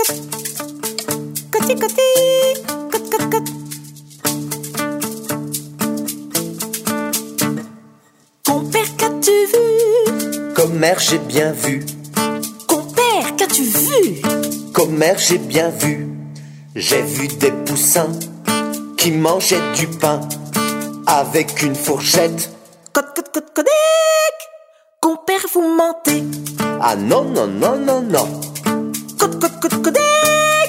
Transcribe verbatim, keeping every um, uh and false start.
Coty, coty, cot, cot, cot. Compère, qu'as-tu vu? Commère, j'ai bien vu. Compère, qu'as-tu vu? Commère, j'ai bien vu. J'ai vu des poussins qui mangeaient du pain avec une fourchette. Cot, cot, cot, codec. Compère, vous mentez. Ah non, non, non, non, non. Cot, cot, cot, codec.